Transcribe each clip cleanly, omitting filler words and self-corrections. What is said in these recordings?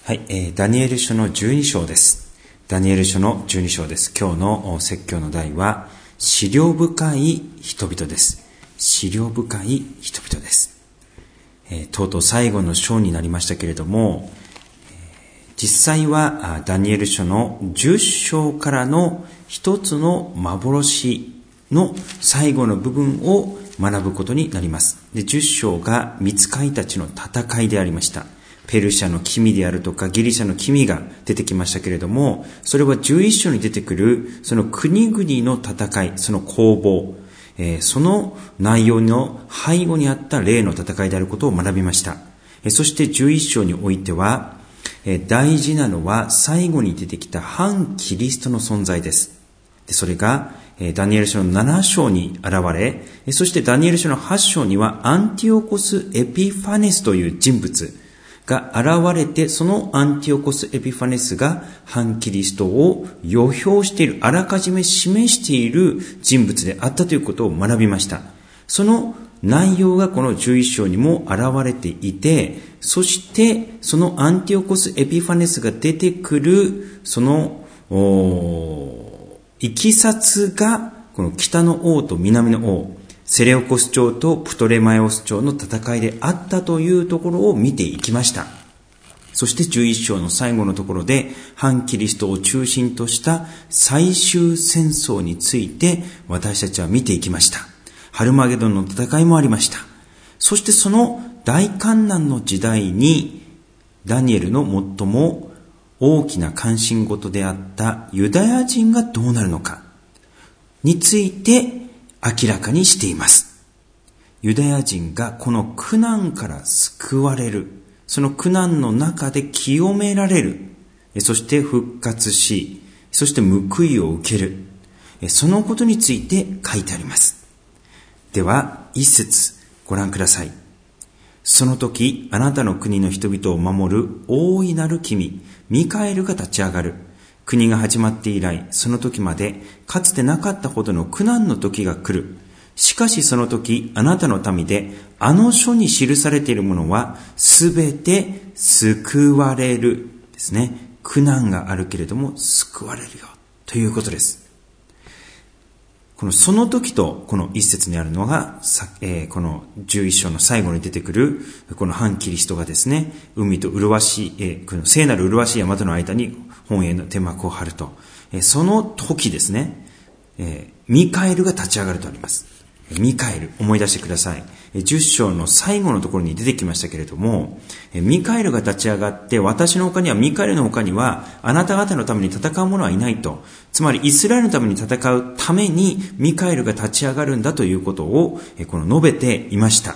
はい、ダニエル書の12章です。ダニエル書の12章です。今日の説教の題は、思慮深い人々です。思慮深い人々です。とうとう最後の章になりましたけれども、実際はダニエル書の10章からの一つの幻の最後の部分を学ぶことになります。で、10章が御使いたちの戦いでありました。ペルシャの君であるとかギリシャの君が出てきましたけれども、それは11章に出てくるその国々の戦い、その攻防、その内容の背後にあった霊の戦いであることを学びました。そして11章においては、大事なのは最後に出てきた反キリストの存在です。で、それがダニエル書の7章に現れ、そしてダニエル書の8章にはアンティオコス・エピファネスという人物が現れて、そのアンティオコス・エピファネスが反キリストを予表している、あらかじめ示している人物であったということを学びました。その内容がこの11章にも現れていて、そしてそのアンティオコス・エピファネスが出てくるそのいきさつが、この北の王と南の王、セレオコス朝とプトレマイオス朝の戦いであったというところを見ていきました。そして11章の最後のところで、反キリストを中心とした最終戦争について私たちは見ていきました。ハルマゲドンの戦いもありました。そしてその大患難の時代に、ダニエルの最も大きな関心事であったユダヤ人がどうなるのかについて明らかにしています。ユダヤ人がこの苦難から救われる、その苦難の中で清められる、そして復活し、そして報いを受ける、そのことについて書いてあります。では一節ご覧ください。その時、あなたの国の人々を守る大いなる君ミカエルが立ち上がる。国が始まって以来、その時までかつてなかったほどの苦難の時が来る。しかしその時、あなたの民であの書に記されているものはすべて救われるですね。苦難があるけれども救われるよということです。このその時とこの一節にあるのが、この11章の最後に出てくるこの反キリストがですね、海と麗しい、この聖なる麗しい山との間に本営の天幕を張ると、その時ですね、ミカエルが立ち上がるとあります。ミカエル、思い出してください。10章の最後のところに出てきましたけれども、ミカエルが立ち上がって、私の他には、ミカエルの他にはあなた方のために戦う者はいないと、つまりイスラエルのために戦うためにミカエルが立ち上がるんだということをこの述べていました。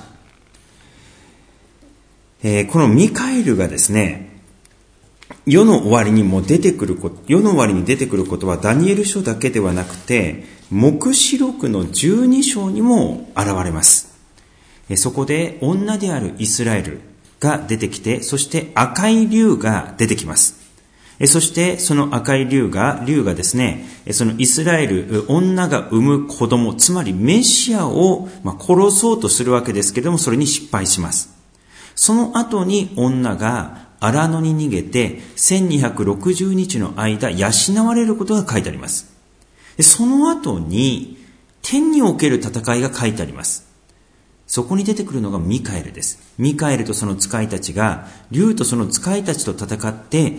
このミカエルがですね、世の終わりに出てくることはダニエル書だけではなくて、黙示録の12章にも現れます。そこで女であるイスラエルが出てきて、そして赤い竜が出てきます。そしてその赤い竜がですね、そのイスラエル、女が産む子供、つまりメシアを殺そうとするわけですけれども、それに失敗します。その後に女が荒野に逃げて1260日の間養われることが書いてあります。その後に天における戦いが書いてあります。そこに出てくるのがミカエルです。ミカエルとその使いたちが、竜とその使いたちと戦って、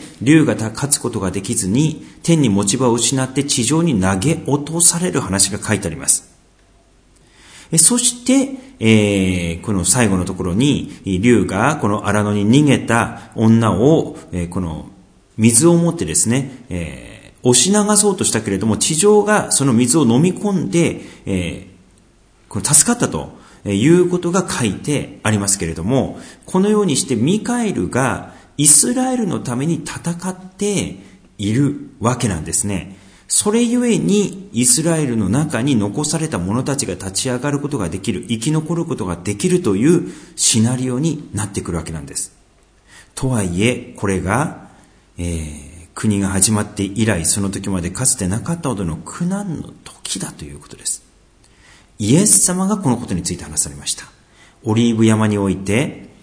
竜が勝つことができずに、天に持ち場を失って地上に投げ落とされる話が書いてあります。そして、この最後のところに、竜がこの荒野に逃げた女を、この水を持ってですね、押し流そうとしたけれども、地上がその水を飲み込んで、この助かったということが書いてありますけれども、このようにしてミカエルがイスラエルのために戦っているわけなんですね。それゆえにイスラエルの中に残された者たちが立ち上がることができる、生き残ることができるというシナリオになってくるわけなんです。とはいえ、これが、国が始まって以来、その時までかつてなかったほどの苦難の時だということです。イエス様がこのことについて話されました。オリーブ山において、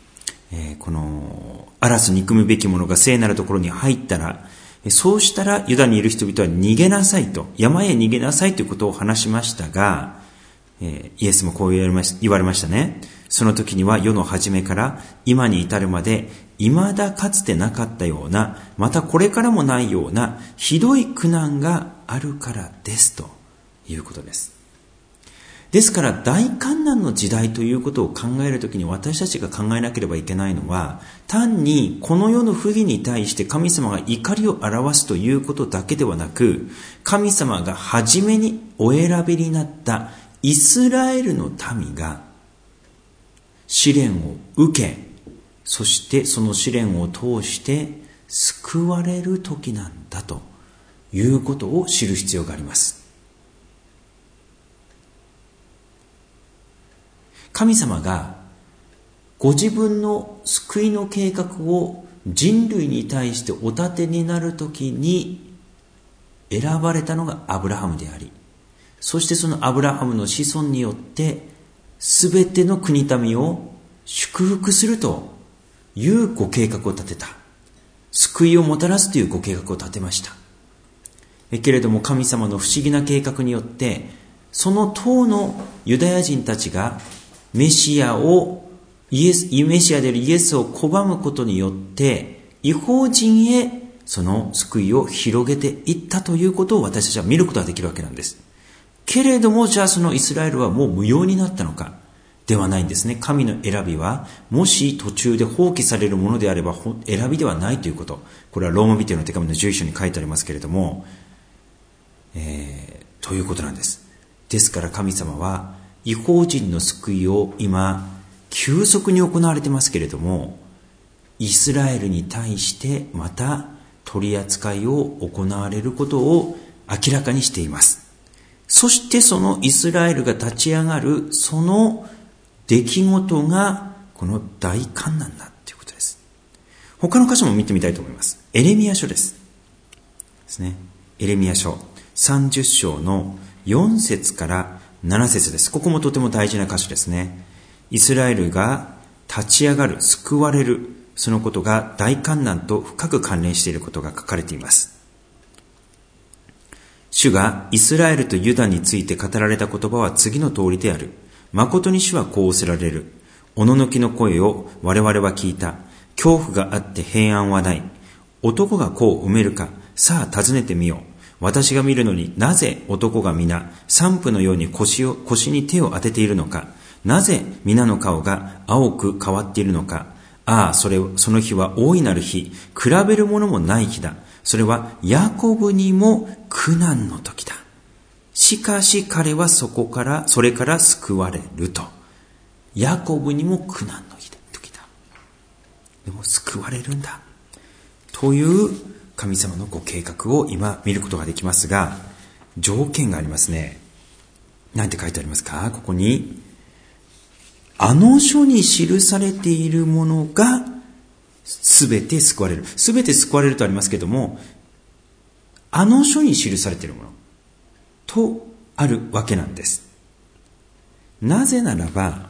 この荒らす憎むべきものが聖なるところに入ったら、そうしたらユダにいる人々は逃げなさいと、山へ逃げなさいということを話しましたが、イエスもこう言われましたね。その時には世の初めから今に至るまで未だかつてなかったような、またこれからもないようなひどい苦難があるからですということです。ですから大患難の時代ということを考えるときに私たちが考えなければいけないのは、単にこの世の不義に対して神様が怒りを表すということだけではなく、神様が初めにお選びになったイスラエルの民が試練を受け、そしてその試練を通して救われる時なんだということを知る必要があります。神様がご自分の救いの計画を人類に対してお立てになるときに選ばれたのがアブラハムであり、そしてそのアブラハムの子孫によってすべての国民を祝福するというご計画を立てた。救いをもたらすというご計画を立てました。けれども神様の不思議な計画によって、その当のユダヤ人たちがメシアであるイエスを拒むことによって、異邦人へその救いを広げていったということを私たちは見ることができるわけなんです。けれども、じゃあそのイスラエルはもう無用になったのかではないんですね。神の選びは、もし途中で放棄されるものであれば選びではないということ。これはローマ人への手紙の11章に書いてありますけれども、ということなんです。ですから神様は、異邦人の救いを今急速に行われてますけれども、イスラエルに対してまた取り扱いを行われることを明らかにしています。そしてそのイスラエルが立ち上がるその出来事がこの大患難だということです。他の箇所も見てみたいと思います。エレミヤ書ですね。エレミヤ書30章の4節から7節です。ここもとても大事な箇所ですね。イスラエルが立ち上がる、救われる、そのことが大患難と深く関連していることが書かれています。主がイスラエルとユダについて語られた言葉は次の通りである。誠に主はこうおせられる。おののきの声を我々は聞いた。恐怖があって平安はない。男が子を産めるか、さあ尋ねてみよう。私が見るのになぜ男が皆散布のように腰に手を当てているのか。なぜ皆の顔が青く変わっているのか。ああ、その日は大いなる日。比べるものもない日だ。それはヤコブにも苦難の時だ。しかし彼はそれから救われると。ヤコブにも苦難の時だ。でも救われるんだ。という神様のご計画を今見ることができますが、条件がありますね。何て書いてありますか？ここに、あの書に記されているものがすべて救われる。すべて救われるとありますけれども、あの書に記されているものとあるわけなんです。なぜならば、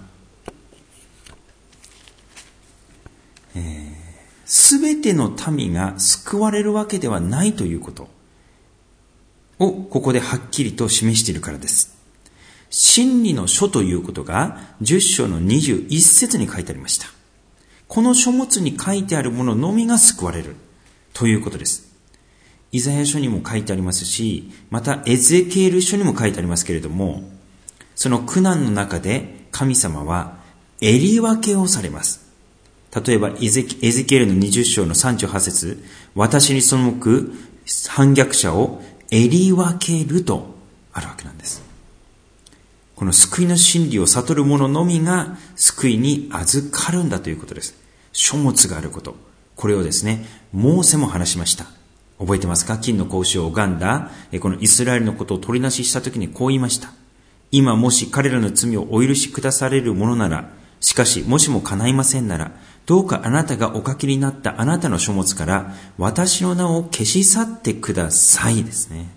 すべての民が救われるわけではないということをここではっきりと示しているからです。真理の書ということが10章の21節に書いてありました。この書物に書いてあるもののみが救われるということです。イザヤ書にも書いてありますし、またエゼキエル書にも書いてありますけれども、その苦難の中で神様は襟分けをされます。例えばエゼキエルの20章の38節、私に背く反逆者を襟分けるとあるわけなんです。この救いの真理を悟る者のみが救いに預かるんだということです。書物があること。これをですね、モーセも話しました。覚えてますか？金の格子を拝んだこのイスラエルのことを取りなししたときにこう言いました。今もし彼らの罪をお許しくだされるものなら、しかしもしも叶いませんなら、どうかあなたがお書きになったあなたの書物から私の名を消し去ってくださいですね。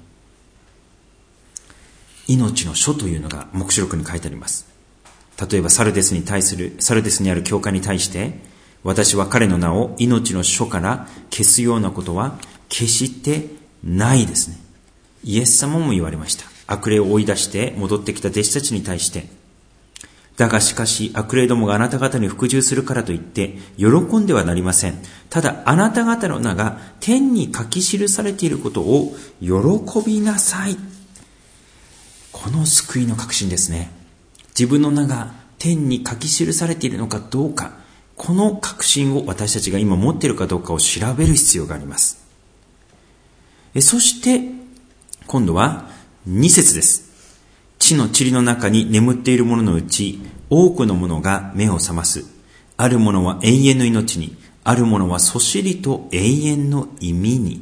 命の書というのが黙示録に書いてあります。例えばサルデスにある教会に対して、 私は彼の名を命の書から消すようなことは決してないですね。イエス様も言われました。悪霊を追い出して戻ってきた弟子たちに対して、だがしかし悪霊どもがあなた方に服従するからといって喜んではなりません。ただあなた方の名が天に書き記されていることを喜びなさい。この救いの確信ですね。自分の名が天に書き記されているのかどうか、この確信を私たちが今持っているかどうかを調べる必要があります。そして今度は2節です。地の塵の中に眠っている者のうち多くの者が目を覚ます。ある者は永遠の命に、ある者はそしりと永遠の意味に。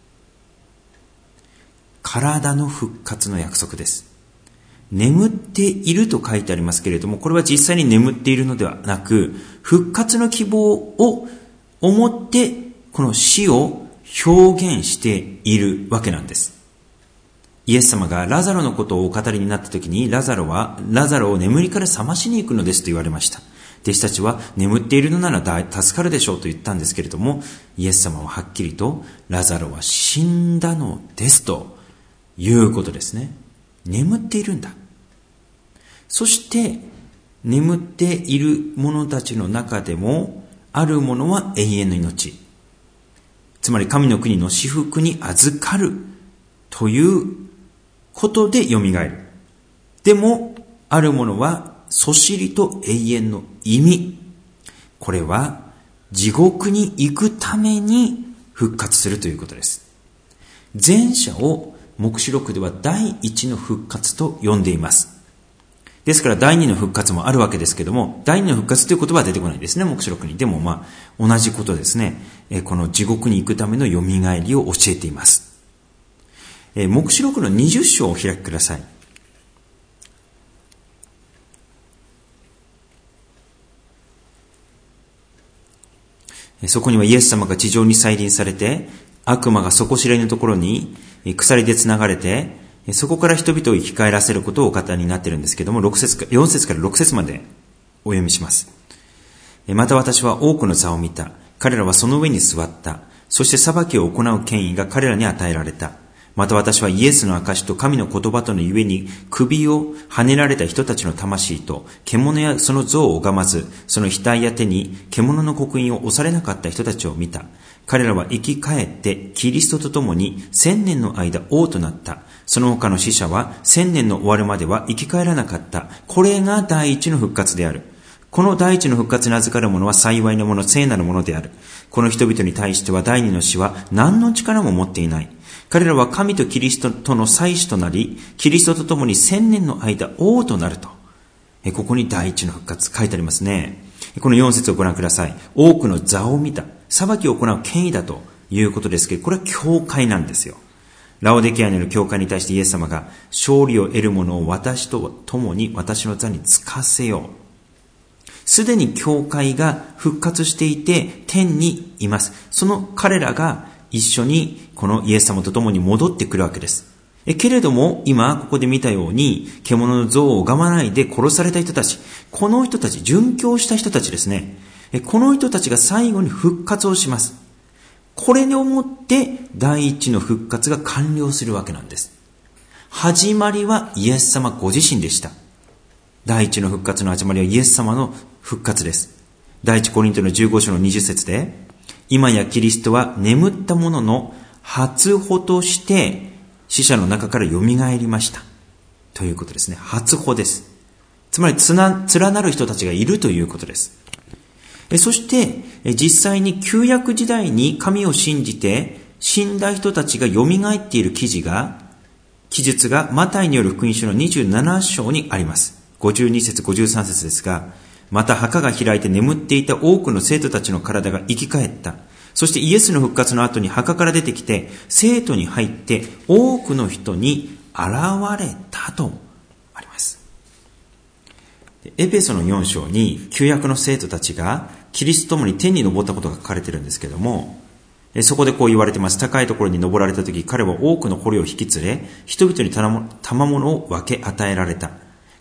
体の復活の約束です。眠っていると書いてありますけれども、これは実際に眠っているのではなく、復活の希望を思ってこの死を表現しているわけなんです。イエス様がラザロのことをお語りになった時に、ラザロを眠りから覚ましに行くのですと言われました。弟子たちは眠っているのなら助かるでしょうと言ったんですけれども、イエス様ははっきりとラザロは死んだのですということですね。眠っているんだ。そして眠っている者たちの中でもある者は永遠の命、つまり神の国の至福に預かるということでよみがえる。でもある者はそしりと永遠の意味、これは地獄に行くために復活するということです。前者を黙示録では第一の復活と呼んでいます。ですから第二の復活もあるわけですけども、第二の復活という言葉は出てこないですね、黙示録に。でも同じことですね。この地獄に行くためのよみがえりを教えています。黙示録の20章をお開きください。そこにはイエス様が地上に再臨されて、悪魔が底知れぬところに鎖でつながれて、そこから人々を生き返らせることをお語りになっているんですけども、4節から6節までお読みします。また私は多くの座を見た。彼らはその上に座った。そして裁きを行う権威が彼らに与えられた。また私はイエスの証と神の言葉とのゆえに首をはねられた人たちの魂と獣やその像を拝まず、その額や手に獣の刻印を押されなかった人たちを見た。彼らは生き返ってキリストと共に1000年の間王となった。その他の死者は1000年の終わるまでは生き返らなかった。これが第一の復活である。この第一の復活に預かる者は幸いなもの、聖なるものである。この人々に対しては第二の死は何の力も持っていない。彼らは神とキリストとの祭司となり、キリストと共に1000年の間王となると。ここに第一の復活書いてありますね。この4節をご覧ください。多くの座を見た。裁きを行う権威だということですけど、これは教会なんですよ。ラオデキアにある教会に対してイエス様が勝利を得る者を私と共に私の座につかせよう。すでに教会が復活していて天にいます。その彼らが一緒にこのイエス様と共に戻ってくるわけです。けれども今ここで見たように獣の像を拝まないで殺された人たち、この人たち、殉教した人たちですね。この人たちが最後に復活をします。これをもって第一の復活が完了するわけなんです。始まりはイエス様ご自身でした。第一の復活の始まりはイエス様の復活です。第一コリントの15章の20節で、今やキリストは眠った者の初歩として死者の中からよみがえりましたということですね。初歩です。つまり連なる人たちがいるということです。そして実際に旧約時代に神を信じて死んだ人たちがよみがえっている記述がマタイによる福音書の27章にあります。52節53節ですが、また墓が開いて眠っていた多くの生徒たちの体が生き返った。そしてイエスの復活の後に墓から出てきて生徒に入って多くの人に現れたとあります。エペソの4章に旧約の生徒たちがキリストと共に天に昇ったことが書かれているんですけども、そこでこう言われています。高いところに登られた時、彼は多くの捕虜を引き連れ、人々に賜物を分け与えられた。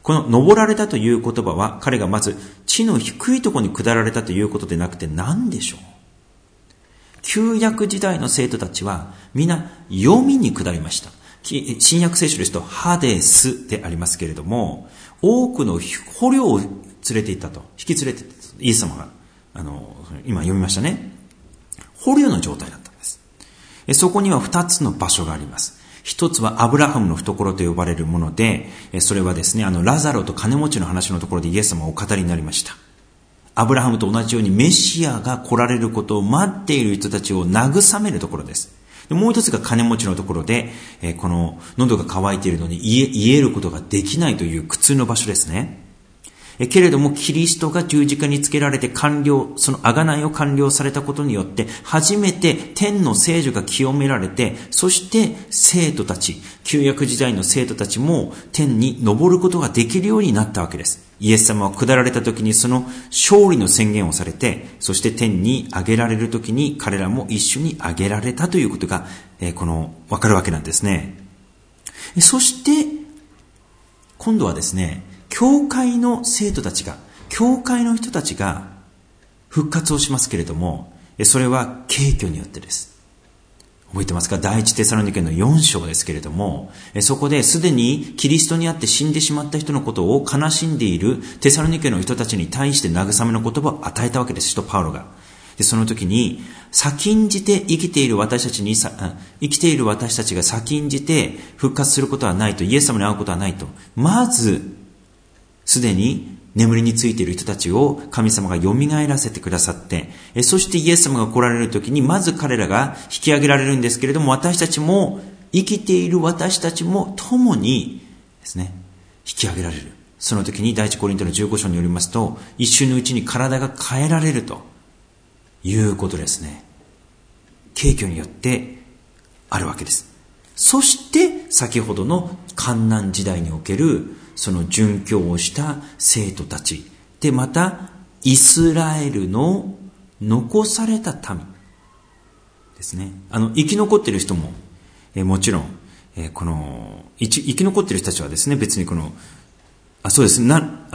この登られたという言葉は、彼がまず地の低いところに下られたということでなくて何でしょう。旧約時代の生徒たちは皆黄泉に下りました。新約聖書ですとハデスでありますけれども、多くの捕虜を連れて行ったと、引き連れて行ったと、イエス様が今読みましたね。捕虜の状態だったんです。そこには2つの場所があります。一つはアブラハムの懐と呼ばれるもので、それはですね、ラザロと金持ちの話のところでイエス様はお語りになりました。アブラハムと同じようにメシアが来られることを待っている人たちを慰めるところです。もう一つが金持ちのところで、この喉が渇いているのに言えることができないという苦痛の場所ですね。けれどもキリストが十字架につけられてその贖いを完了されたことによって初めて天の聖女が清められて、そして生徒たち、旧約時代の生徒たちも天に昇ることができるようになったわけです。イエス様は下られた時にその勝利の宣言をされて、そして天に上げられる時に彼らも一緒に上げられたということがわかるわけなんですね。そして今度はですね、教会の生徒たちが、教会の人たちが復活をしますけれども、それは景挙によってです。覚えてますか？第一テサロニケの4章ですけれども、そこですでにキリストにあって死んでしまった人のことを悲しんでいるテサロニケの人たちに対して慰めの言葉を与えたわけです、使徒パウロが。で、その時に、先んじて生きている私たちが先んじて復活することはないと、イエス様に会うことはないと。まず、すでに眠りについている人たちを神様が蘇らせてくださって、そしてイエス様が来られる時にまず彼らが引き上げられるんですけれども、私たちも生きている私たちも共にですね、引き上げられる。その時に第一コリントの15章によりますと、一瞬のうちに体が変えられるということですね。景挙によってあるわけです。そして先ほどの患難時代におけるその殉教をした生徒たちで、またイスラエルの残された民ですね。生き残っている人も、もちろん、生き残っている人たちはですね、別にそうです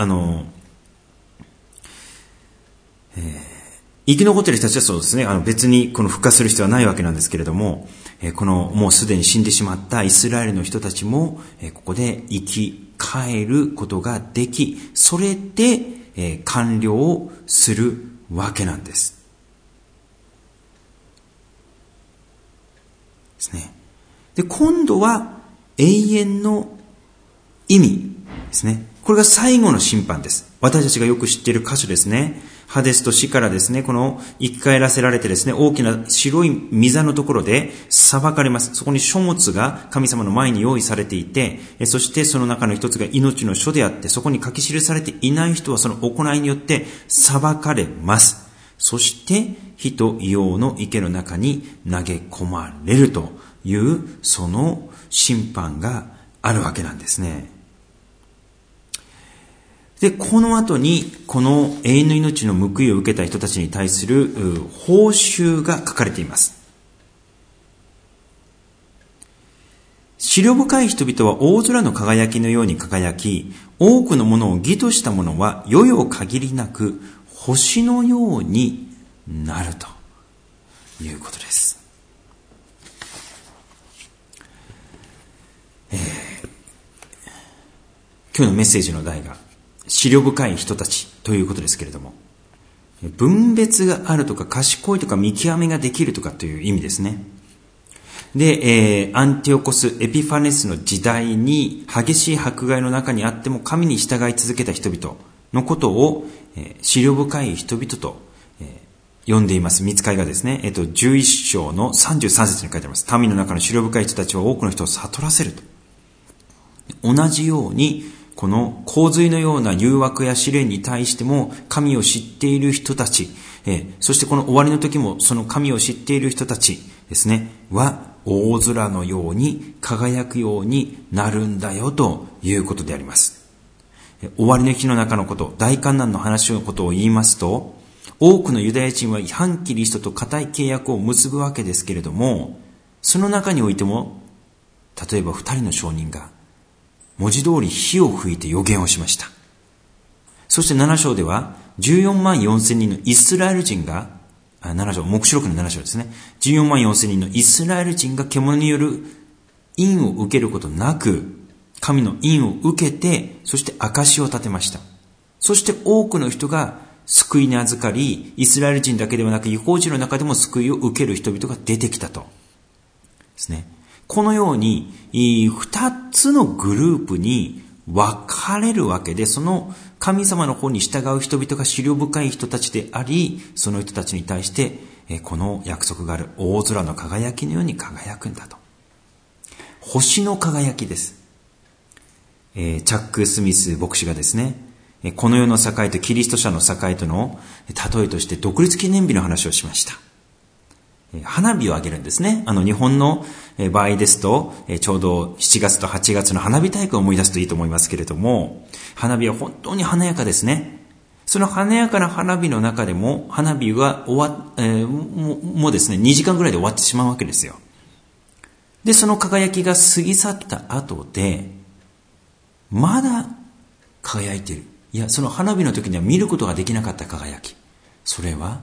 生き残っている人たちはそうですね、別に復活する必要はないわけなんですけれども、もうすでに死んでしまったイスラエルの人たちも、ここで生き返ることができ、それで、完了するわけなんです。ですね。で、今度は永遠の意味ですね。これが最後の審判です。私たちがよく知っている箇所ですね。ハデスと死からですね、生き返らせられてですね、大きな白い御座のところで裁かれます。そこに書物が神様の前に用意されていて、そしてその中の一つが命の書であって、そこに書き記されていない人はその行いによって裁かれます。そして火と硫黄の池の中に投げ込まれるというその審判があるわけなんですね。で、この後に、この永遠の命の報いを受けた人たちに対する報酬が書かれています。思慮深い人々は大空の輝きのように輝き、多くのものを義とした者は世々限りなく星のようになるということです。今日のメッセージの題が、思慮深い人たちということですけれども、分別があるとか賢いとか見極めができるとかという意味ですね。で、アンティオコス・エピファネスの時代に激しい迫害の中にあっても神に従い続けた人々のことを、思慮深い人々と、呼んでいます。御使いがですね、11章の33節に書いてあります。民の中の思慮深い人たちは多くの人を悟らせると。同じようにこの洪水のような誘惑や試練に対しても神を知っている人たち、そしてこの終わりの時もその神を知っている人たちですね、は大空のように輝くようになるんだよということであります。終わりの日の中のこと、大観難の話のことを言いますと、多くのユダヤ人は反キリストと固い契約を結ぶわけですけれども、その中においても、例えば2人の証人が文字通り火を吹いて予言をしました。そして7章では14万4千人のイスラエル人が、7章、黙示録の7章ですね。14万4千人のイスラエル人が獣による印を受けることなく、神の印を受けて、そして証を立てました。そして多くの人が救いに預かり、イスラエル人だけではなく、異邦人の中でも救いを受ける人々が出てきたと。ですね。このように、2つのグループに分かれるわけで、その神様の方に従う人々が思慮深い人たちであり、その人たちに対して、この約束がある大空の輝きのように輝くんだと。星の輝きです。チャック・スミス牧師がですね、この世の栄とキリスト者の栄との例えとして独立記念日の話をしました。花火をあげるんですね。日本の場合ですと、ちょうど7月と8月の花火大会を思い出すといいと思いますけれども、花火は本当に華やかですね。その華やかな花火の中でも、花火はもうですね、2時間ぐらいで終わってしまうわけですよ。で、その輝きが過ぎ去った後で、まだ輝いている。いや、その花火の時には見ることができなかった輝き。それは、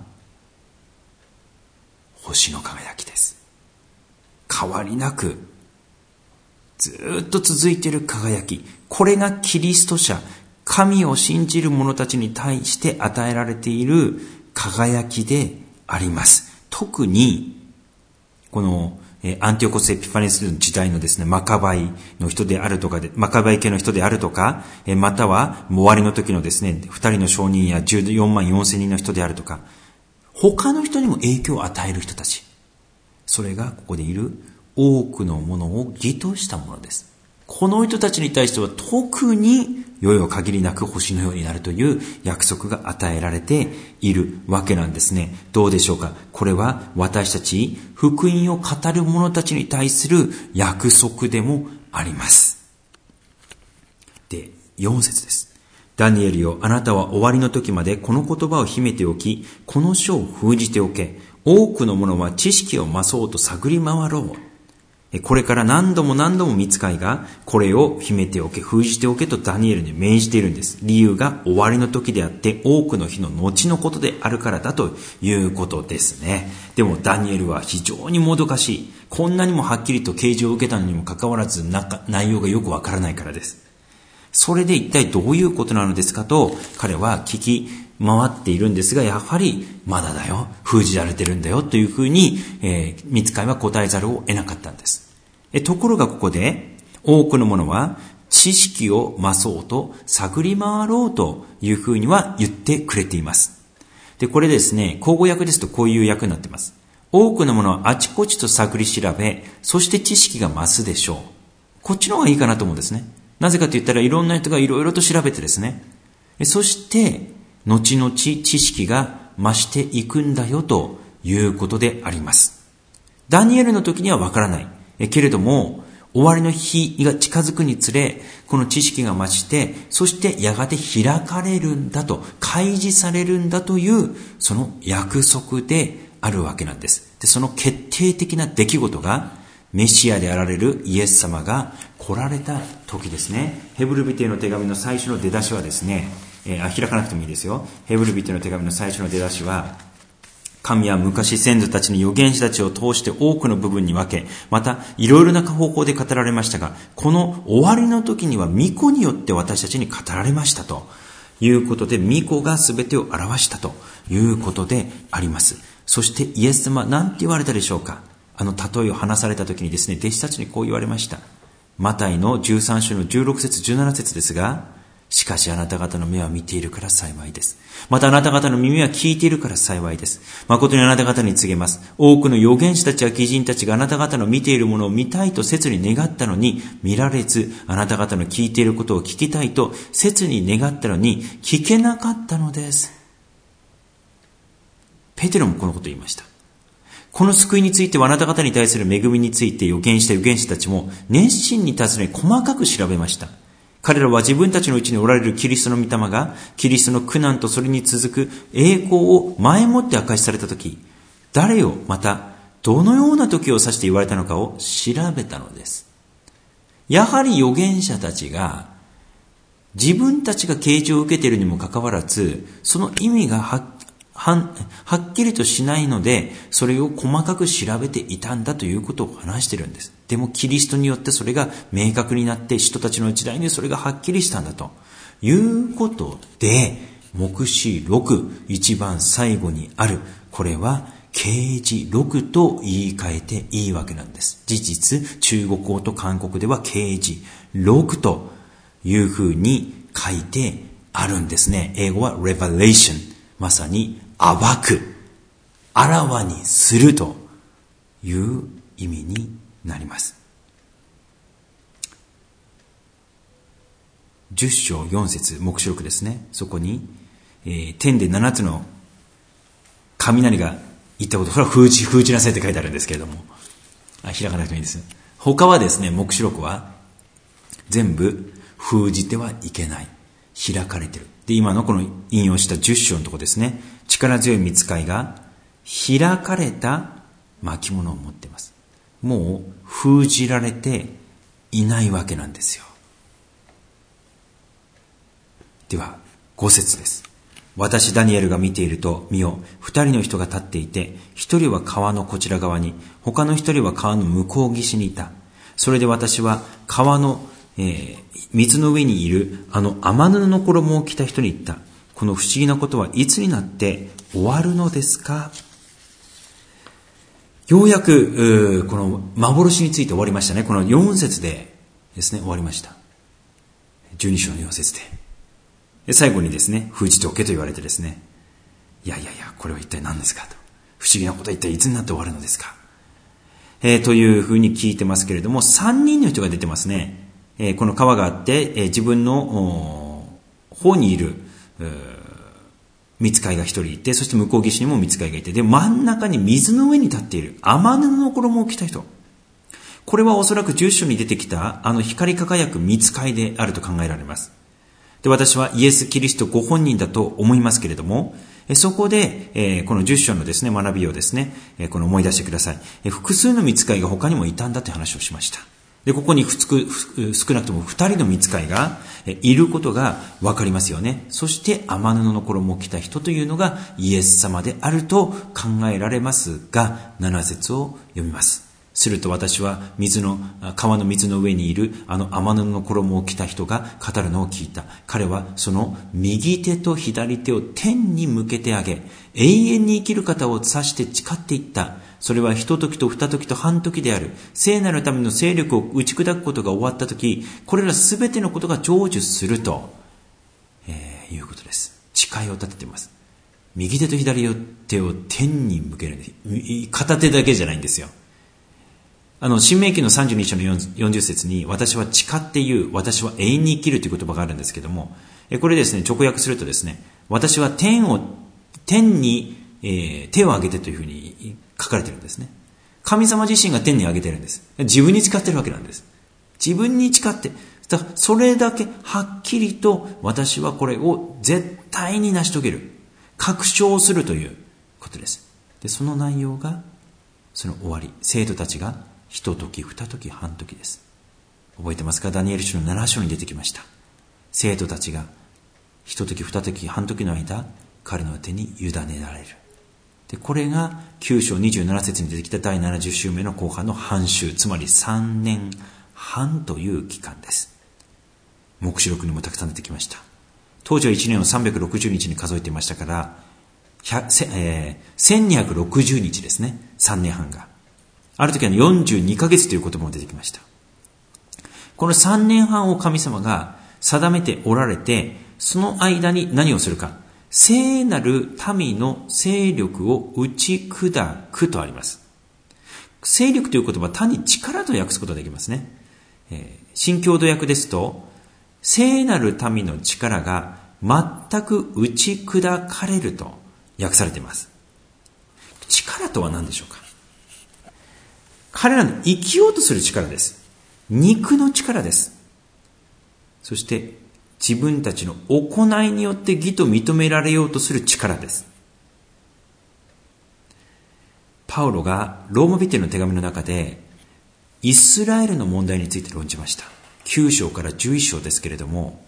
星の輝きです。変わりなく、ずっと続いている輝き。これがキリスト者、神を信じる者たちに対して与えられている輝きであります。特に、この、アンティオコス・エピファネスの時代のですね、マカバイの人であるとかマカバイ系の人であるとか、または終わりの時のですね、2人の証人や14万4千人の人であるとか、他の人にも影響を与える人たち。それがここでいる多くのものを義としたものです。この人たちに対しては特に世々限りなく星のようになるという約束が与えられているわけなんですね。どうでしょうか。これは私たち福音を語る者たちに対する約束でもあります。で、4節です。ダニエルよ、あなたは終わりの時までこの言葉を秘めておき、この書を封じておけ。多くの者は知識を増そうと探り回ろう。これから何度も御使いがこれを秘めておけ、封じておけとダニエルに命じているんです。理由が終わりの時であって多くの日の後のことであるからだということですね。でもダニエルは非常にもどかしい。こんなにもはっきりと啓示を受けたのにもかかわらず内容がよくわからないからです。それで一体どういうことなのですかと彼は聞き回っているんですが、やはりまだだよ、封じられてるんだよというふうに、御使いは答えざるを得なかったんです。ところがここで多くの者は知識を増そうと探り回ろうというふうには言ってくれています。で、これですね、口語訳ですとこういう訳になっています。多くの者はあちこちと探り調べ、そして知識が増すでしょう。こっちの方がいいかなと思うんですね。なぜかと言ったらいろんな人がいろいろと調べてですね、そして後々知識が増していくんだよということであります。ダニエルの時にはわからない。けれども、終わりの日が近づくにつれ、この知識が増して、そしてやがて開かれるんだと、開示されるんだという、その約束であるわけなんです。で、その決定的な出来事が、メシアであられるイエス様が来られた時ですね。ヘブル人への手紙の最初の出だしはですね、開かなくてもいいですよ。ヘブル人への手紙の最初の出だしは、神は昔先祖たちに預言者たちを通して多くの部分に分け、またいろいろな方法で語られましたが、この終わりの時には御子によって私たちに語られましたということで、御子が全てを表したということであります。そしてイエス様は何て言われたでしょうか。例えを話された時にですね、弟子たちにこう言われました。マタイの13章の16節17節ですが、しかしあなた方の目は見ているから幸いです。またあなた方の耳は聞いているから幸いです。誠にあなた方に告げます。多くの預言者たちや貴人たちがあなた方の見ているものを見たいと切に願ったのに見られず、あなた方の聞いていることを聞きたいと切に願ったのに聞けなかったのです。ペテロもこのことを言いました。この救いについてはあなた方に対する恵みについて預言した預言者たちも熱心に尋ね細かく調べました。彼らは自分たちのうちにおられるキリストの御霊がキリストの苦難とそれに続く栄光を前もって明かしされたとき、誰をまたどのような時を指して言われたのかを調べたのです。 やはり預言者たちが自分たちが啓示を受けているにもかかわらず、その意味がはっきりとしないので、それを細かく調べていたんだということを話しているんです。でもキリストによってそれが明確になって、人たちの時代にそれがはっきりしたんだということで、黙示録一番最後にある、これは啓示録と言い換えていいわけなんです。事実、中国語と韓国では啓示録というふうに書いてあるんですね。英語は revelation、 まさに暴く、あらわにするという意味になります。10章4節黙示録ですね。そこに、天で7つの雷が言ったこと、これは封じなさいって書いてあるんですけれども、開かなくてもいいです。他はですね、黙示録は全部封じてはいけない、開かれている。で、今のこの引用した10章のところですね、力強い御使いが開かれた巻物を持っています。もう封じられていないわけなんですよ。では5節です。私ダニエルが見ていると、見よ、2人の人が立っていて、1人は川のこちら側に、他の1人は川の向こう岸にいた。それで私は川の、水の上にいるあの雨布の衣を着た人に言った。この不思議なことはいつになって終わるのですか。ようやくこの幻について終わりましたね。この4節でですね、終わりました。12章の4節で最後にですね、封じておけと言われてですね、いや、これは一体何ですかと。不思議なことは一体いつになって終わるのですか。というふうに聞いてますけれども、3人の人が出てますね。この川があって、自分の方にいる御使いが一人いて、そして向こう岸にも御使いがいて、で、真ん中に水の上に立っている雨布の衣を着た人。これはおそらく10章に出てきたあの光り輝く御使いであると考えられます。で、私はイエス・キリストご本人だと思いますけれども、そこで、この10章のですね、学びをですね、この思い出してください。複数の御使いが他にもいたんだという話をしました。で、ここに少なくとも2人の御使いがいることがわかりますよね。そして雨布の衣を着た人というのがイエス様であると考えられますが、7節を読みます。すると私は川の水の上にいるあの雨布の衣を着た人が語るのを聞いた。彼はその右手と左手を天に向けて上げ、永遠に生きる方を指して誓っていった。それは一時と二時と半時である。聖なるための勢力を打ち砕くことが終わった時、これらすべてのことが成就すると、いうことです。誓いを立てています。右手と左手を天に向ける。片手だけじゃないんですよ。新明記の32章の40節に、私は誓って言う、私は永遠に生きるという言葉があるんですけども、これですね、直訳するとですね、私は天に、手を挙げてというふうに書かれているんですね。神様自身が天に挙げているんです。自分に誓っているわけなんです。自分に誓って、それだけはっきりと私はこれを絶対に成し遂げる。確証するということです。で、その内容が、その終わり、生徒たちが一時、二時、半時です。覚えてますか？ダニエル書の7章に出てきました。生徒たちが一時、二時、半時の間、彼の手に委ねられる。で、これが9章27節に出てきた第70週目の後半の半週、つまり3年半という期間です。黙示録にもたくさん出てきました。当時は1年を360日に数えていましたから、1260日ですね。3年半が。ある時は42ヶ月という言葉も出てきました。この3年半を神様が定めておられて、その間に何をするか。聖なる民の勢力を打ち砕くとあります。勢力という言葉は単に力と訳すことができますね。新共同訳ですと、聖なる民の力が全く打ち砕かれると訳されています。力とは何でしょうか。彼らの生きようとする力です。肉の力です。そして自分たちの行いによって義と認められようとする力です。パウロがローマ人への手紙の中でイスラエルの問題について論じました。9章から11章ですけれども、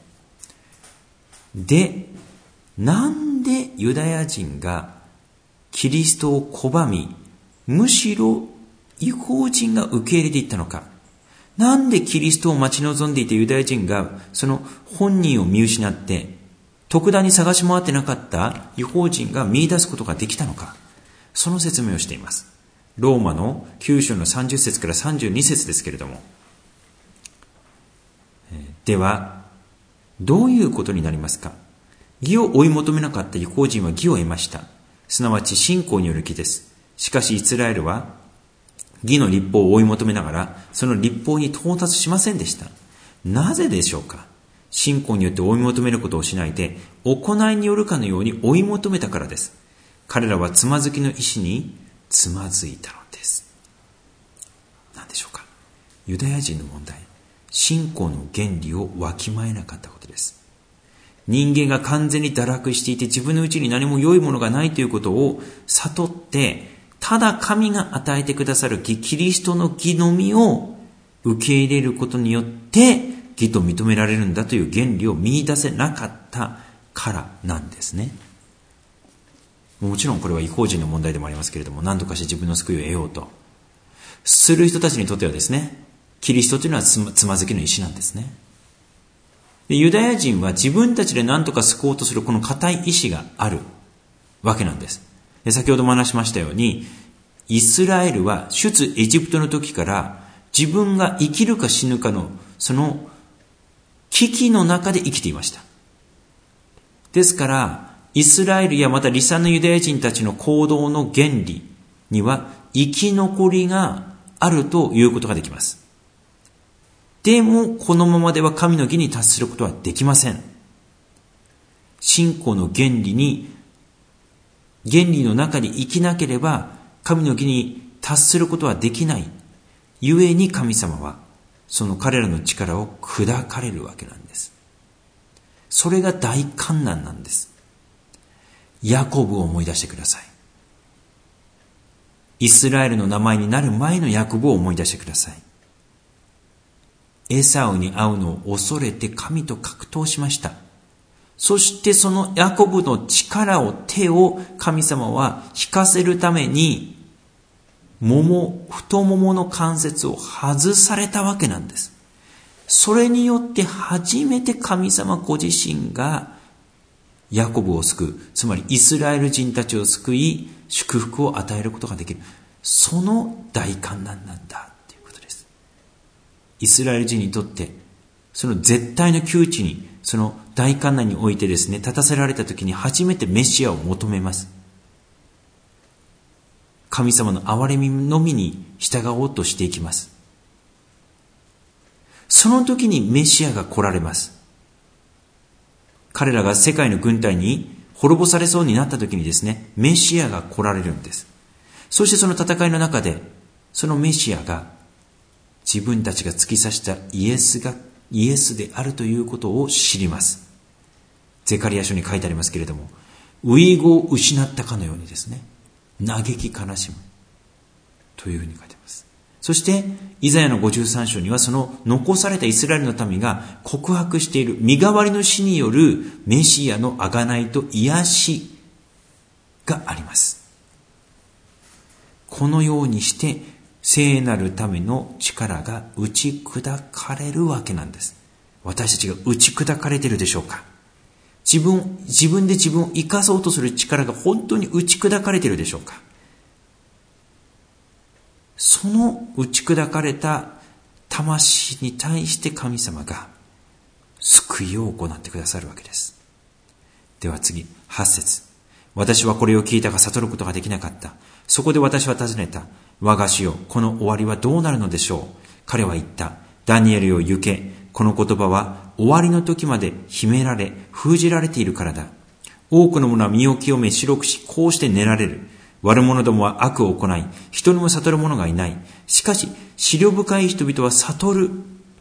で、なんでユダヤ人がキリストを拒み、むしろ異邦人が受け入れていったのか。なんでキリストを待ち望んでいたユダヤ人がその本人を見失って、特段に探し回ってなかった異邦人が見出すことができたのか。その説明をしています。ローマの9章の30節から32節ですけれども。では、どういうことになりますか。義を追い求めなかった異邦人は義を得ました。すなわち信仰による義です。しかしイスラエルは義の律法を追い求めながら、その律法に到達しませんでした。なぜでしょうか。信仰によって追い求めることをしないで、行いによるかのように追い求めたからです。彼らはつまずきの意志につまずいたのです。何でしょうか。ユダヤ人の問題、信仰の原理をわきまえなかったことです。人間が完全に堕落していて、自分のうちに何も良いものがないということを悟って、ただ神が与えてくださる義、キリストの義のみを受け入れることによって義と認められるんだという原理を見出せなかったからなんですね。もちろんこれは異邦人の問題でもありますけれども、何とかして自分の救いを得ようとする人たちにとってはですね、キリストというのはつまずきの石なんですね。で、ユダヤ人は自分たちで何とか救おうとするこの固い意志があるわけなんです。で、先ほども話しましたように、イスラエルは出エジプトの時から自分が生きるか死ぬかのその危機の中で生きていました。ですからイスラエルやまた離散のユダヤ人たちの行動の原理には生き残りがあるということができます。でもこのままでは神の義に達することはできません。信仰の原理の中に生きなければ神の義に達することはできない。ゆえに神様はその彼らの力を砕かれるわけなんです。それが大患難なんです。ヤコブを思い出してください。イスラエルの名前になる前のヤコブを思い出してください。エサウに会うのを恐れて神と格闘しました。そしてそのヤコブの手を神様は引かせるために太ももの関節を外されたわけなんです。それによって初めて神様ご自身がヤコブを救う、つまりイスラエル人たちを救い祝福を与えることができる。その大患難なんだということです。イスラエル人にとってその絶対の窮地に、その大患難においてですね、立たせられた時に初めてメシアを求めます。神様の憐れみのみに従おうとしていきます。その時にメシアが来られます。彼らが世界の軍隊に滅ぼされそうになった時にですね、メシアが来られるんです。そしてその戦いの中で、そのメシアが自分たちが突き刺したイエスであるということを知ります。ゼカリヤ書に書いてありますけれども、遺語を失ったかのようにですね、嘆き悲しむというふうに書いてあります。そしてイザヤの53章にはその残されたイスラエルの民が告白している身代わりの死によるメシアの贖いと癒しがあります。このようにして聖なるための力が打ち砕かれるわけなんです。私たちが打ち砕かれているでしょうか。自分で自分を生かそうとする力が本当に打ち砕かれているでしょうか。その打ち砕かれた魂に対して神様が救いを行ってくださるわけです。では次、8節。私はこれを聞いたが悟ることができなかった。そこで私は尋ねた。我が主よ、この終わりはどうなるのでしょう。彼は言った。ダニエルよ行け。この言葉は終わりの時まで秘められ、封じられているからだ。多くの者は身を清め白くし、こうして寝られる。悪者どもは悪を行い、人にも悟る者がいない。しかし、思慮深い人々は悟る。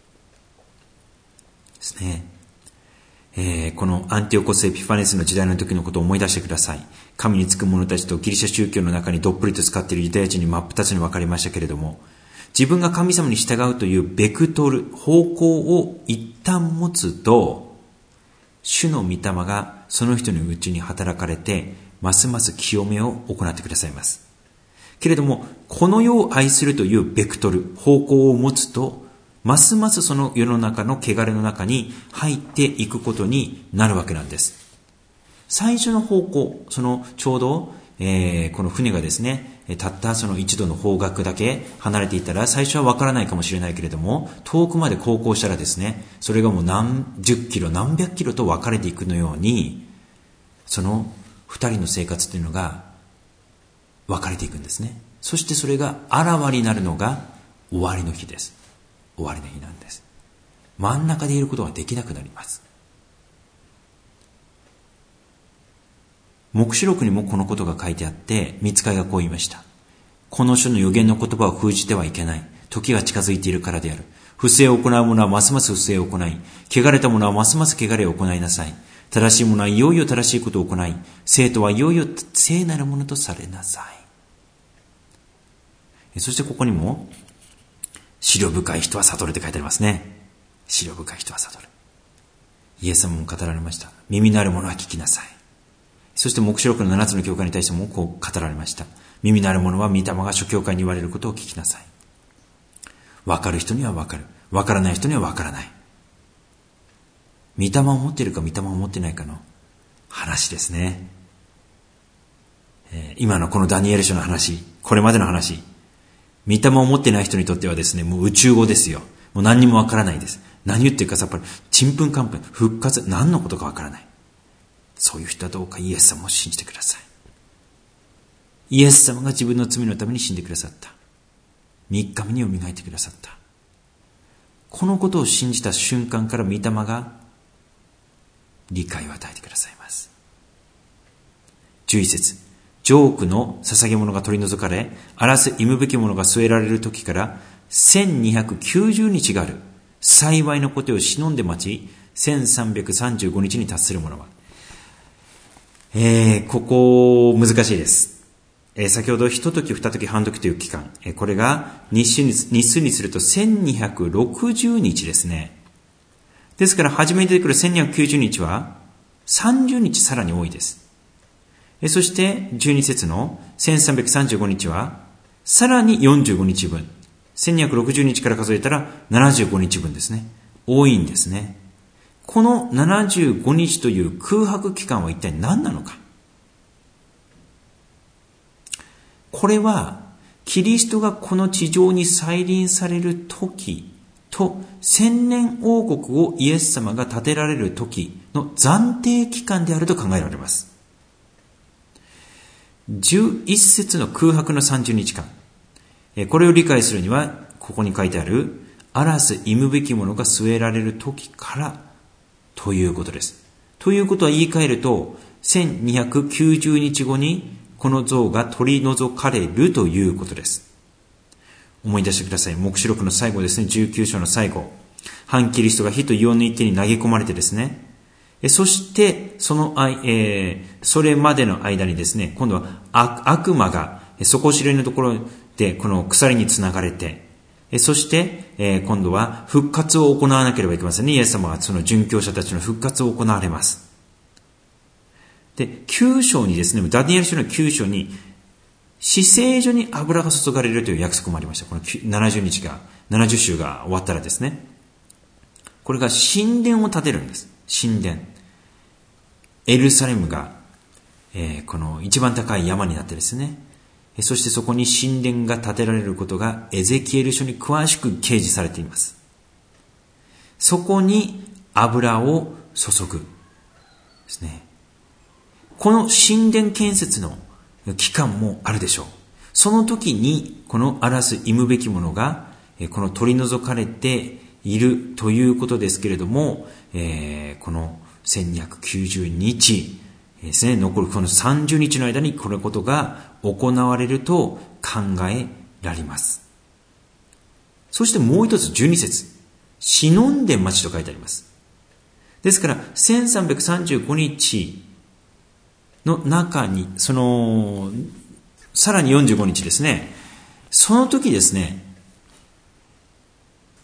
ですね。このアンティオコス・エピファネスの時代の時のことを思い出してください。神につく者たちとギリシャ宗教の中にどっぷりと使っているユダヤ人に真っ二つに分かれましたけれども、 自分が神様に従うというベクトル、方向を一旦持つと、主の御霊がその人のうちに働かれて、ますます清めを行ってくださいます。けれども、この世を愛するというベクトル、方向を持つと、ますますその世の中の汚れの中に入っていくことになるわけなんです。最初の方向、ちょうど、この船がですね、たったその一度の方角だけ離れていたら、最初はわからないかもしれないけれども、遠くまで航行したらですね、それがもう何十キロ、何百キロと分かれていくのように、その二人の生活というのが分かれていくんですね。そしてそれがあらわになるのが終わりの日です。終わりの日なんです。真ん中でいることができなくなります。黙示録にもこのことが書いてあって、御使いがこう言いました。この書の預言の言葉を封じてはいけない。時が近づいているからである。不正を行う者はますます不正を行い、汚れた者はますます汚れを行いなさい。正しい者はいよいよ正しいことを行い、聖徒はいよいよ聖なるものとされなさい。そしてここにも、思慮深い人は悟るって書いてありますね。思慮深い人は悟る。イエス様も語られました。耳のある者は聞きなさい。そして黙示録の7つの教会に対してもこう語られました。耳のある者は御霊が諸教会に言われることを聞きなさい。わかる人にはわかる。わからない人にはわからない。御霊を持っているか御霊を持っていないかの話ですね。今のこのダニエル書の話、これまでの話、御霊を持っていない人にとってはですね、もう宇宙語ですよ。もう何にもわからないです。何言ってるかさっぱり、ちんぷんかんぷん、復活、何のことかわからない。そういう人はどうかイエス様を信じてください。イエス様が自分の罪のために死んでくださった。3日目によみがえってくださった。このことを信じた瞬間から御霊が理解を与えてくださいます。11節、ジョークの捧げ物が取り除かれ、荒らす忌むべきものが据えられる時から1290日がある。幸いのことを忍んで待ち、1335日に達するものは。ここ難しいです。先ほど一時二時半時という期間、これが日数にすると1260日ですね。ですから初めに出てくる1290日は30日さらに多いです。そして12節の1335日はさらに45日分。1260日から数えたら75日分ですね。多いんですね。この75日という空白期間は一体何なのか。これはキリストがこの地上に再臨される時と千年王国をイエス様が建てられる時の暫定期間であると考えられます。11節の空白の30日間。これを理解するにはここに書いてある荒らす忌むべきものが据えられる時からということです。ということは言い換えると、1290日後にこの像が取り除かれるということです。思い出してください。黙示録の最後ですね、19章の最後。反キリストが火と硫黄の一手に投げ込まれてですね、そしてそれまでの間にですね、今度は悪魔が底知れのところでこの鎖につながれて、そして、今度は復活を行わなければいけませんね。イエス様はその殉教者たちの復活を行われます。で、9章にですね、ダニエル書の9章に、至聖所に油が注がれるという約束もありました。この70週が終わったらですね。これが神殿を建てるんです。神殿。エルサレムが、この一番高い山になってですね、そしてそこに神殿が建てられることがエゼキエル書に詳しく掲示されています。そこに油を注ぐですね。この神殿建設の期間もあるでしょう。その時にこの荒らす忌むべきものがこの取り除かれているということですけれども、この1290日ですね、残るこの30日の間にこのことが行われると考えられます。そしてもう一つ12節、忍んで待ちと書いてあります。ですから1335日の中にさらに45日ですね、その時ですね、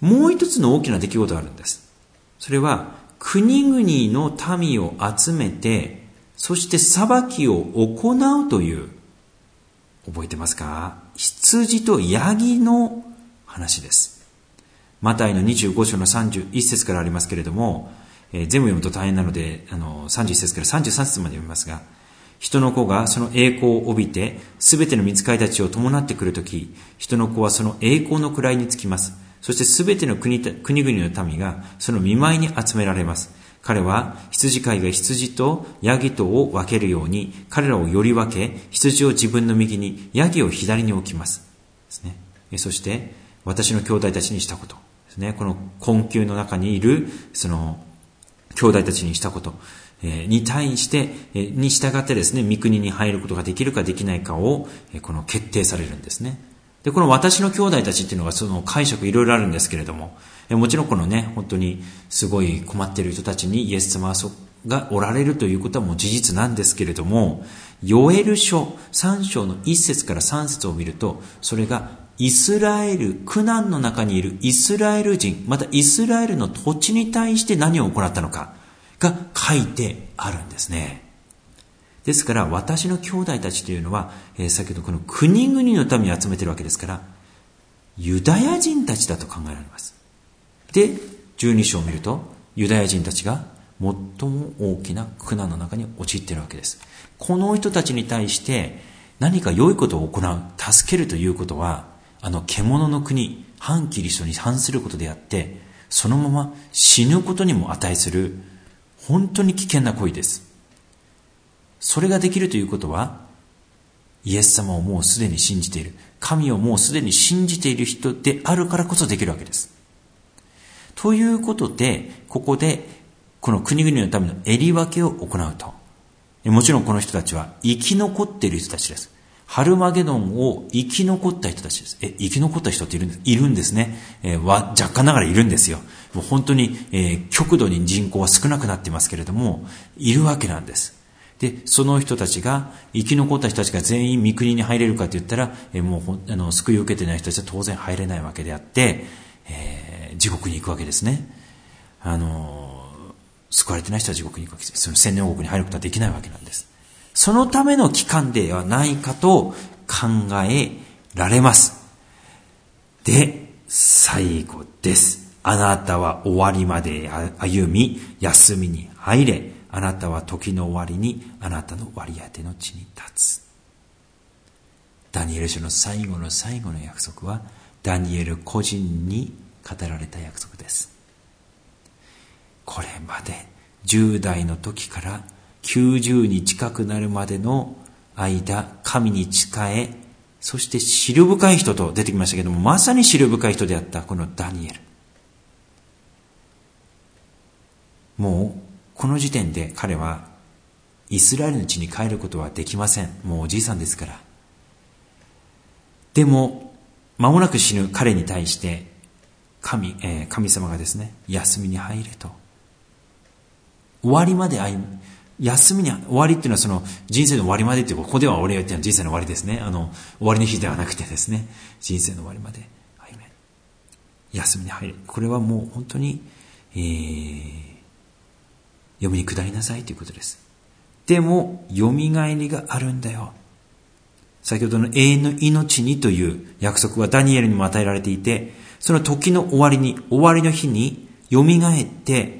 もう一つの大きな出来事があるんです。それは国々の民を集めて、そして裁きを行うという、覚えてますか？羊とヤギの話です。マタイの25章の31節からありますけれども、全部読むと大変なので31節から33節まで読みますが、人の子がその栄光を帯びてすべての御使いたちを伴ってくるとき、人の子はその栄光の位につきます。そしてすべての国々の民がその見舞いに集められます。彼は羊飼いが羊とヤギとを分けるように、彼らをより分け、羊を自分の右に、ヤギを左に置きますですね。そして私の兄弟たちにしたことですね。この困窮の中にいるその兄弟たちにしたことに対してに従ってですね、御国に入ることができるかできないかをこの決定されるんですね。で、この私の兄弟たちっていうのがその解釈いろいろあるんですけれども、もちろんこのね、本当にすごい困っている人たちにイエス様がおられるということはもう事実なんですけれども、ヨエル書3章の1節から3節を見ると、それがイスラエル、苦難の中にいるイスラエル人、またイスラエルの土地に対して何を行ったのかが書いてあるんですね。ですから私の兄弟たちというのは、先ほどこの国々の民を集めているわけですから、ユダヤ人たちだと考えられます。で、12章を見ると、ユダヤ人たちが最も大きな苦難の中に陥っているわけです。この人たちに対して何か良いことを行う、助けるということは、獣の国、反キリストに反することであって、そのまま死ぬことにも値する、本当に危険な行為です。それができるということは、イエス様をもうすでに信じている、神をもうすでに信じている人であるからこそできるわけです。ということで、ここでこの国々のための襟分けを行うと。もちろんこの人たちは生き残っている人たちです。ハルマゲドンを生き残った人たちです。生き残った人っているんですね。若干ながらいるんですよ。もう本当に、極度に人口は少なくなっていますけれども、いるわけなんです。で、その人たちが、生き残った人たちが全員御国に入れるかと言ったら、もう救いを受けていない人たちは当然入れないわけであって、地獄に行くわけですね。救われてない人は地獄に行くわけです。その千年王国に入ることはできないわけなんです。そのための期間ではないかと考えられます。で、最後です。あなたは終わりまで歩み、休みに入れ。あなたは時の終わりにあなたの割り当ての地に立つ。ダニエル書の最後の最後の約束は、ダニエル個人に語られた約束です。これまで10代の時から90に近くなるまでの間、神に仕え、そして思慮深い人と出てきましたけども、まさに思慮深い人であったこのダニエル。もうこの時点で彼はイスラエルの地に帰ることはできません。もうおじいさんですから。でも間もなく死ぬ彼に対して神様がですね、休みに入れと。終わりまで歩む。休みに、終わりっていうのはその人生の終わりまでっていう、ここでは俺が言ってるのは人生の終わりですね。終わりの日ではなくてですね、人生の終わりまで歩め。休みに入れ。これはもう本当に、読みに下りなさいということです。でも、蘇りがあるんだよ。先ほどの永遠の命にという約束はダニエルにも与えられていて、その時の終わりに、終わりの日に蘇って、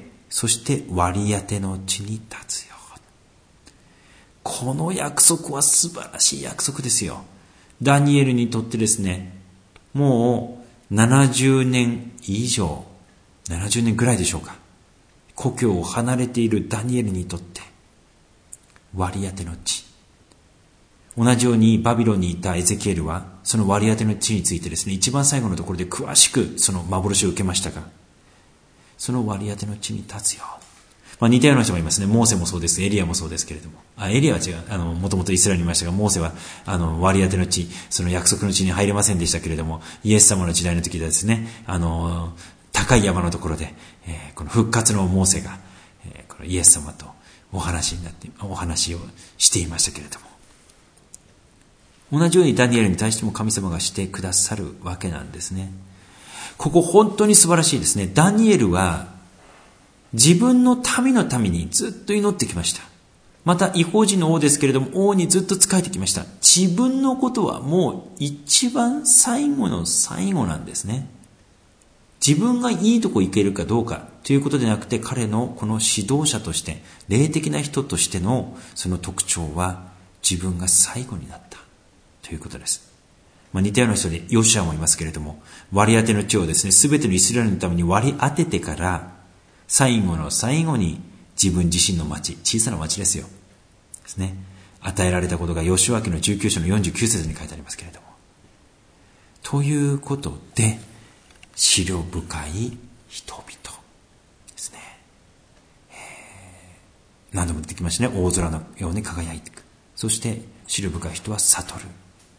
そして割り当ての地に立つよ。この約束は素晴らしい約束ですよ。ダニエルにとってですね、もう70年以上、70年ぐらいでしょうか。故郷を離れているダニエルにとって割り当ての地。同じようにバビロンにいたエゼキエルはその割り当ての地についてですね、一番最後のところで詳しくその幻を受けましたが、その割り当ての地に立つよ。似たような人もいますね。モーセもそうです。エリアもそうですけれども。エリアは違う。もともとイスラエルにいましたが、モーセは割り当ての地、その約束の地に入れませんでしたけれども、イエス様の時代の時ではですね、高い山のところで、この復活のモーセが、このイエス様とお話をしていましたけれども、同じようにダニエルに対しても神様がしてくださるわけなんですね。 ここ本当に素晴らしいですね。ダニエルは自分の民のためにずっと祈ってきました。また異邦人の王ですけれども、王にずっと仕えてきました。自分のことはもう一番最後の最後なんですね。自分がいいとこ行けるかどうかということでなくて、彼のこの指導者として、霊的な人としてのその特徴は、自分が最後になったということです。似たような人でヨシュアもいますけれども、割り当ての地をですね、すべてのイスラエルのために割り当ててから、最後の最後に自分自身の町、小さな町ですよ。ですね。与えられたことがヨシュア記の19章の49節に書いてありますけれども。ということで、思慮深い人々ですね。何度も出てきましたね。大空のように輝いていく。そして思慮深い人は悟る。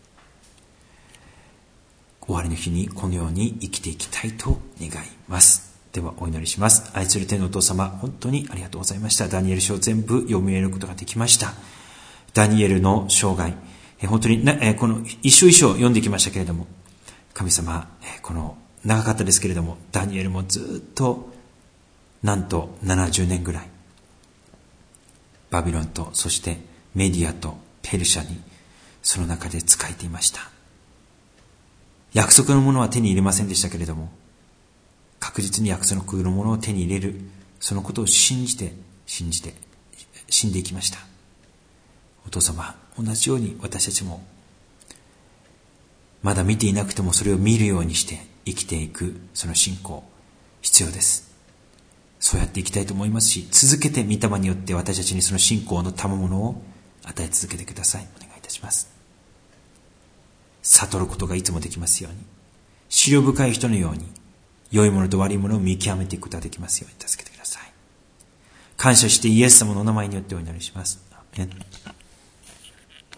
終わりの日にこのように生きていきたいと願います。ではお祈りします。愛する天のお父様、本当にありがとうございました。ダニエル書を全部読み終えることができました。ダニエルの生涯、本当にこの一章一章読んできましたけれども、神様、この長かったですけれども、ダニエルもずっとなんと70年ぐらいバビロンと、そしてメディアとペルシャにその中で仕えていました。約束のものは手に入れませんでしたけれども、確実に約束のものを手に入れる、そのことを信じて死んでいきました。お父様、同じように私たちもまだ見ていなくてもそれを見るようにして生きていく、その信仰必要です。そうやっていきたいと思いますし、続けて御霊によって私たちにその信仰の賜物を与え続けてください。お願いいたします。悟ることがいつもできますように、思慮深い人のように良いものと悪いものを見極めていくことができますように助けてください。感謝してイエス様のお名前によってお祈りします。アーメン。